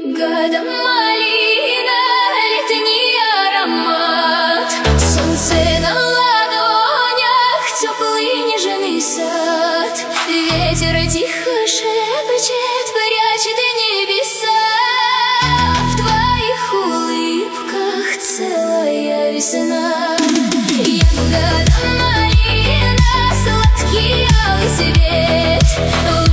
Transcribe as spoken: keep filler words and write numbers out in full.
Ягода малина, летний аромат, солнце на ладонях, теплый нежный сад. Ветер тихо шепчет, прячет небеса. В твоих улыбках целая весна. Ягода малина, сладкий алый свет.